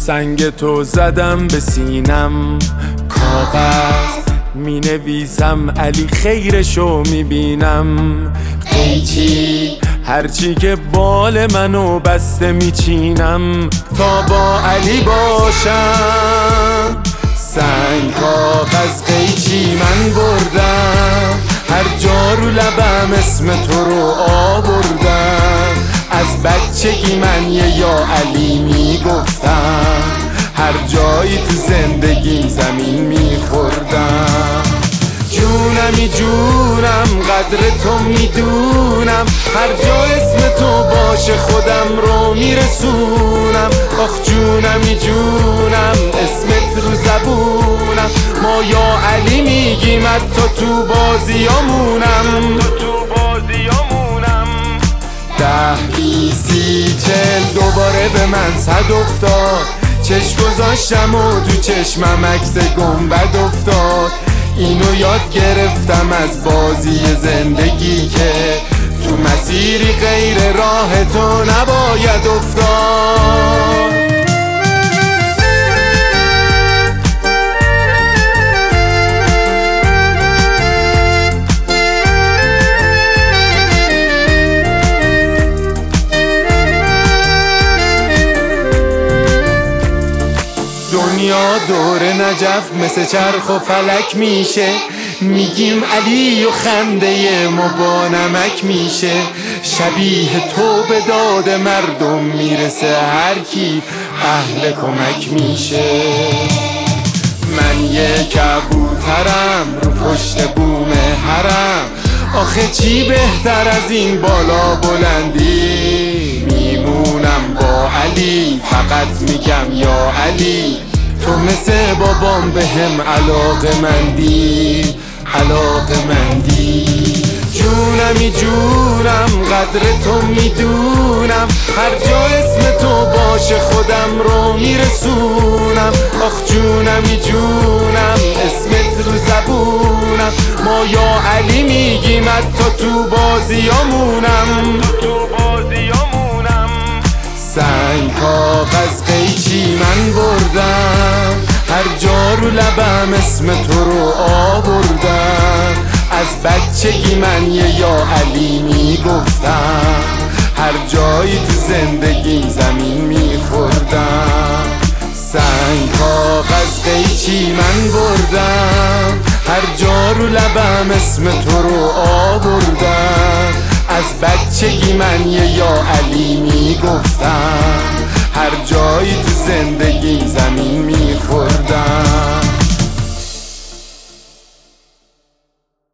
سنگ تو زدم به سینم، کاغذ می نویسم علی خیرشو می بینم. قیچی هرچی که بال منو بسته می چینم تا با علی باشم. سنگ کاغذ قیچی من بردم، هر جا رو لبم اسم تو رو آوردم. از بچگی من یه یا علی میگفتم، هر جایی تو زندگیم زمین میخوردم. جونمی جونم قدر تو میدونم، هر جا اسم تو باشه خودم رو میرسونم. آخ جونمی جونم اسمت رو زبونم، ما یا علی میگیم حتی تو بازیامونم. 10 20 40 دوباره به من صد افتاد، چشم گذاشتم و تو چشمم عکس گنبد افتاد. اینو یاد گرفتم از بازی زندگی که تو مسیری غیر راه تو نباید افتاد. دنیا دور نجف مثل چرخ و فلک میشه، میگیم علی و خنده ما با نمک میشه. شبیه تو به داد مردم میرسه، هر کی اهل کمک میشه. من یه کبوترم رو پشت بوم حرم، آخه چی بهتر از این بالا بلندی. میمونم با علی، فقط میگم یا علی، تو مثل بابام به هم علاقه مندی. جونمی جونم قدر تو میدونم، هر جا اسم تو باشه خودم رو میرسونم. آخ جونمی جونم اسمت رو زبونم، ما یا علی میگیم حتی تو بازیامونم. سنگ کاغذ قیچی من بردم، هر جا رو لبم اسم تو رو آوردم. از بچگی من یه یا علی میگفتم، هر جایی تو زندگیم زمین میخوردم. سنگ کاغذ قیچی من بردم، هر جا رو لبم اسم تو رو آوردم. از بچگی من یه یا علی میگفتم، هر جایی تو زندگی زمین میخوردم.